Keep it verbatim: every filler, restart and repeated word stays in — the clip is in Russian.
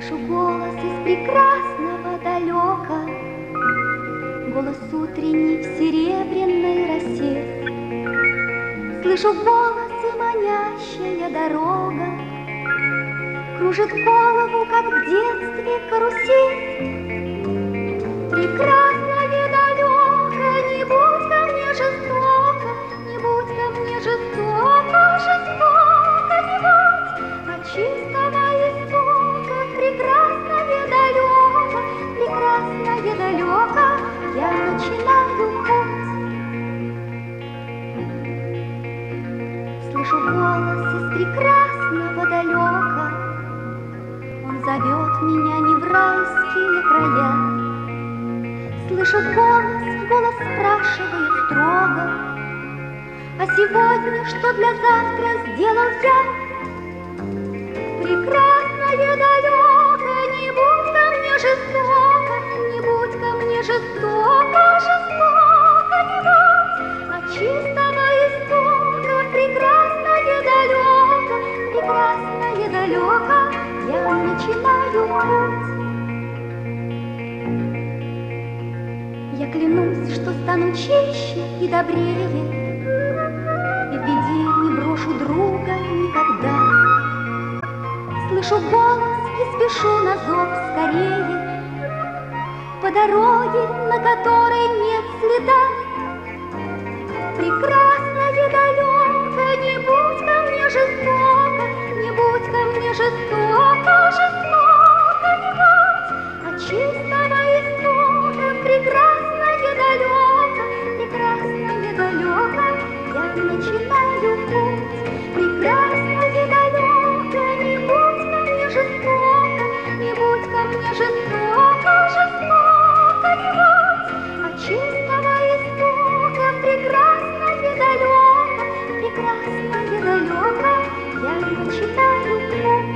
Слышу голос из прекрасного далека, голос утренний в серебряной росе. Слышу голос и манящая дорога кружит голову, как в детстве карусель. Прекрасное далеко, не будь ко мне жестоко, не будь ко мне жестоко, жестоко не будь, от чистого истока. Прекрасное далеко, прекрасное далеко, я начинаю путь. Слышу голос из прекрасного далека, он зовет меня не в райские края. Слышу голос, голос спрашивает строго: а сегодня что для завтра сделал я? Прекрасное далеко, не будь ко мне жестоко, не будь ко мне жестоко, жестоко не будь, от чистого истока. Прекрасное далеко, прекрасное далеко, я начинаю путь. Я клянусь, что стану чище и добрее, и в беде не брошу друга никогда. Слышу голос и спешу на зов скорее по дороге, на которой нет следа. Прекрасное далеко, не будь ко мне жестоко, не будь ко мне жестоко, жестоко не будь, от чистого истока. Прекрасное далеко, прекрасное далеко, я начинаю путь. Прекрасное далеко, не будь ко мне жестоко, не будь ко мне жестоко, жестоко не будь, от чистого истока. Прекрасное далеко, прекрасное далеко, я начинаю путь.